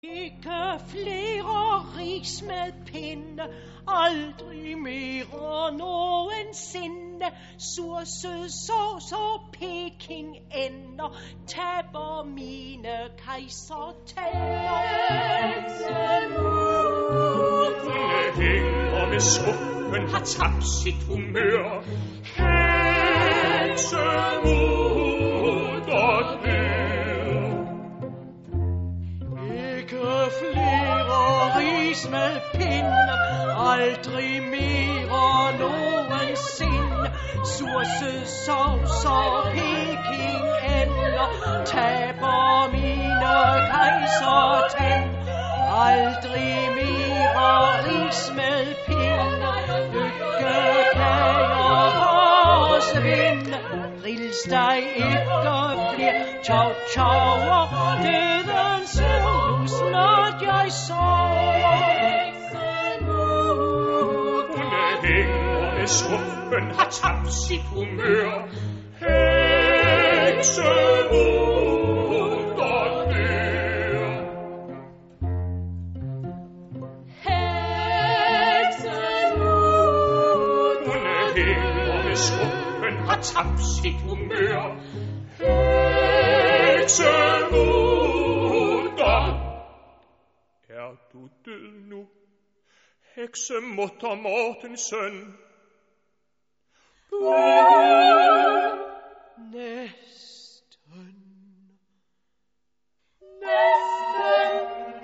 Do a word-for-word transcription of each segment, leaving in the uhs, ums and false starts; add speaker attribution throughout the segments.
Speaker 1: Ikke flere ris med pinde, aldrig mere nogensinde. Sur, sød, sovs og peking ender, taber mine kejsertænder.
Speaker 2: Heksemut, hun hænger med suppen, har tabt sit humør. Heksemut og dør.
Speaker 1: Ikke flere ris med pinde, aldrig mere nogensinde. Sur, sød, sovs og peking ender, taber mine kejsertænder. Aldrig mere ris med pinde, lykkekager forsvinde. Grillsteg ikke bliver tjav tjav, og døden ser snart jeg sover.
Speaker 2: Hun hænger med suppen, har tabt sit humør. Heksemut og dør.
Speaker 1: Heksemut,
Speaker 2: hun hænger med suppen, har tabt sit humør. Heksemut og er du død nu, heksemutter Mortensen?
Speaker 1: Næsten. Næsten.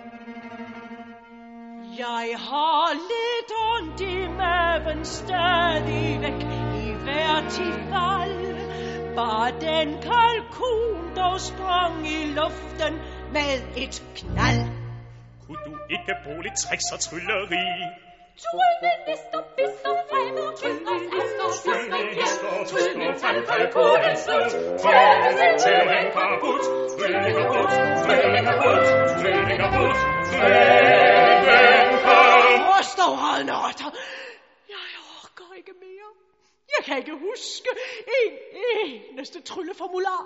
Speaker 1: Jeg har lidt ondt i maven stadigvæk i hvert fald. Bare den kalkun, der sprang i luften med et knald.
Speaker 2: Kunne du ikke bruge lidt tricks og trylleri?
Speaker 3: Trylle, lister, bister, fremmer, kæmper, aster, søster, kæmper, trylle, tandkalkunen slut, trylle,
Speaker 2: Trilling kaput, trilling kaput, trilling kaput, trilling kaput, trilling kaput.
Speaker 1: Røsterhedende rotter. Jeg orker ikke mere. Jeg kan ikke huske en eneste trylleformular.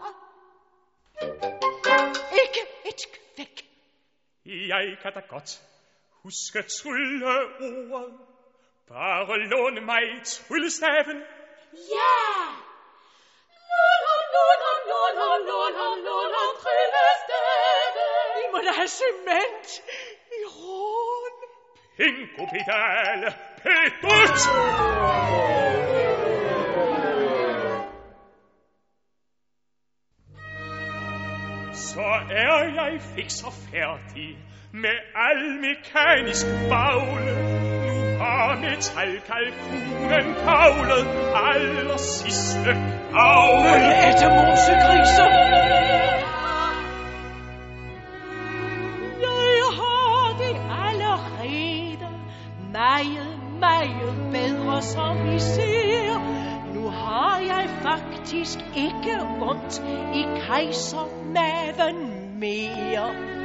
Speaker 1: Ikke et kvæk.
Speaker 2: Jeg kan da godt huske trylleordet. Bare låne mig tryllestaven.
Speaker 3: Ja! Låner, låner, låner, låner, låner, tryllestaven.
Speaker 1: I må da have cement i råden.
Speaker 2: Pingo pedale, pedut! Så er jeg fiks og færdig med al mekanisk bagle. Nu har metalkalkunen kavlet aller sidste kavle.
Speaker 1: Ette mosegriser. Jeg har det allerede meget, meget bedre, som I ser. Nu har jeg faktisk ikke ondt i kejsermaven mere.